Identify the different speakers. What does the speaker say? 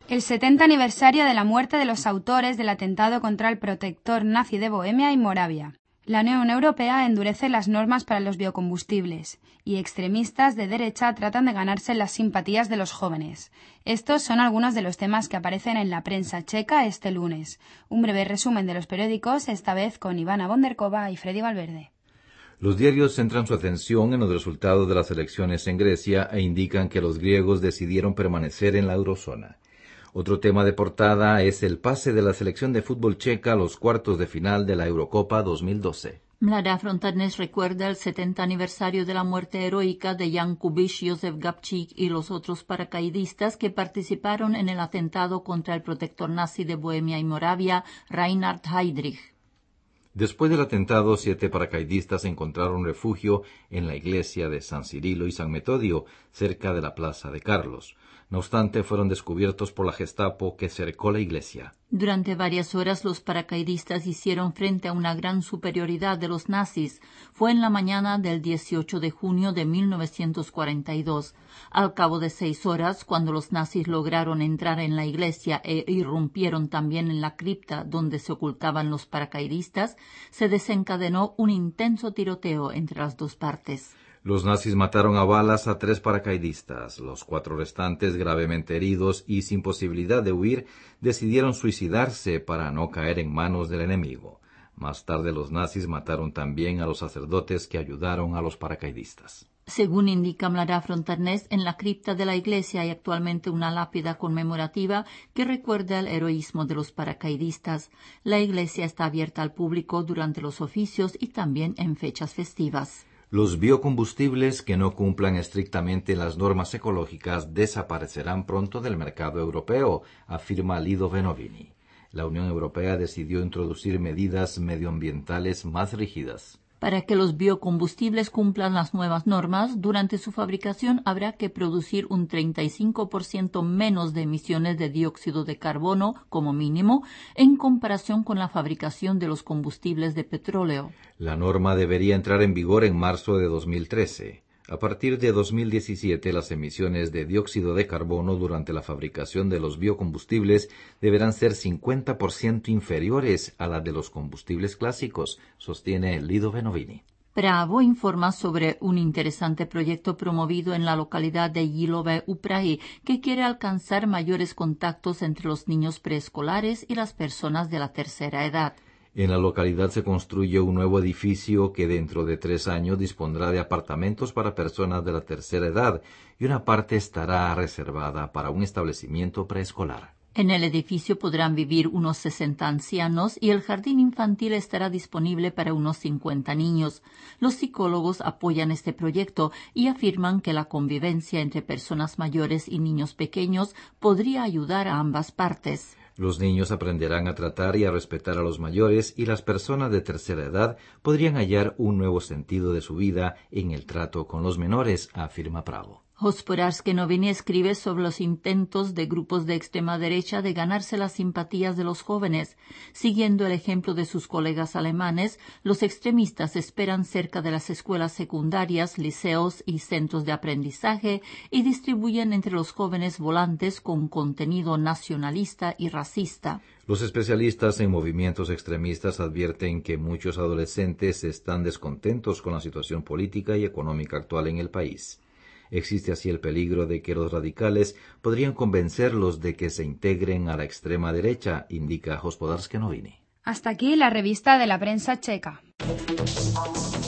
Speaker 1: El 70 aniversario de la muerte de los autores del atentado contra el protector nazi de Bohemia y Moravia. La Unión Europea endurece las normas para los biocombustibles y extremistas de derecha tratan de ganarse las simpatías de los jóvenes. Estos son algunos de los temas que aparecen en la prensa checa este lunes. Un breve resumen de los periódicos, esta vez con Ivana Bonderkova y Freddy Valverde.
Speaker 2: Los diarios centran su atención en los resultados de las elecciones en Grecia e indican que los griegos decidieron permanecer en la eurozona. Otro tema de portada es el pase de la selección de fútbol checa a los cuartos de final de la Eurocopa 2012.
Speaker 3: Mladá Frontenes recuerda el 70 aniversario de la muerte heroica de Jan Kubiš, Josef Gabčík y los otros paracaidistas que participaron en el atentado contra el protector nazi de Bohemia y Moravia, Reinhard Heydrich.
Speaker 2: Después del atentado, 7 paracaidistas encontraron refugio en la iglesia de San Cirilo y San Metodio, cerca de la plaza de Carlos. No obstante, fueron descubiertos por la Gestapo, que cercó la iglesia.
Speaker 3: Durante varias horas los paracaidistas hicieron frente a una gran superioridad de los nazis. Fue en la mañana del 18 de junio de 1942. Al cabo de 6 horas, cuando los nazis lograron entrar en la iglesia e irrumpieron también en la cripta donde se ocultaban los paracaidistas, se desencadenó un intenso tiroteo entre las dos partes.
Speaker 2: Los nazis mataron a balas a 3 paracaidistas. Los 4 restantes, gravemente heridos y sin posibilidad de huir, decidieron suicidarse para no caer en manos del enemigo. Más tarde los nazis mataron también a los sacerdotes que ayudaron a los paracaidistas.
Speaker 3: Según indica Mladá Frontenes, en la cripta de la iglesia hay actualmente una lápida conmemorativa que recuerda el heroísmo de los paracaidistas. La iglesia está abierta al público durante los oficios y también en fechas festivas.
Speaker 2: Los biocombustibles que no cumplan estrictamente las normas ecológicas desaparecerán pronto del mercado europeo, afirma Lido Venovini. La Unión Europea decidió introducir medidas medioambientales más rígidas.
Speaker 3: Para que los biocombustibles cumplan las nuevas normas, durante su fabricación habrá que producir un 35% menos de emisiones de dióxido de carbono, como mínimo, en comparación con la fabricación de los combustibles de petróleo.
Speaker 2: La norma debería entrar en vigor en marzo de 2013. A partir de 2017, las emisiones de dióxido de carbono durante la fabricación de los biocombustibles deberán ser 50% inferiores a las de los combustibles clásicos, sostiene Lido Venovini.
Speaker 3: Pravo informa sobre un interesante proyecto promovido en la localidad de Jílové u Prahy que quiere alcanzar mayores contactos entre los niños preescolares y las personas de la tercera edad.
Speaker 2: En la localidad se construye un nuevo edificio que dentro de 3 años dispondrá de apartamentos para personas de la tercera edad y una parte estará reservada para un establecimiento preescolar.
Speaker 3: En el edificio podrán vivir unos 60 ancianos y el jardín infantil estará disponible para unos 50 niños. Los psicólogos apoyan este proyecto y afirman que la convivencia entre personas mayores y niños pequeños podría ayudar a ambas partes.
Speaker 2: Los niños aprenderán a tratar y a respetar a los mayores y las personas de tercera edad podrían hallar un nuevo sentido de su vida en el trato con los menores, afirma Pravo.
Speaker 3: Hospodářské noviny escribe sobre los intentos de grupos de extrema derecha de ganarse las simpatías de los jóvenes. Siguiendo el ejemplo de sus colegas alemanes, los extremistas esperan cerca de las escuelas secundarias, liceos y centros de aprendizaje y distribuyen entre los jóvenes volantes con contenido nacionalista y racista.
Speaker 2: Los especialistas en movimientos extremistas advierten que muchos adolescentes están descontentos con la situación política y económica actual en el país. Existe así el peligro de que los radicales podrían convencerlos de que se integren a la extrema derecha, indica Hospodářské noviny.
Speaker 1: Hasta aquí la revista de la prensa checa.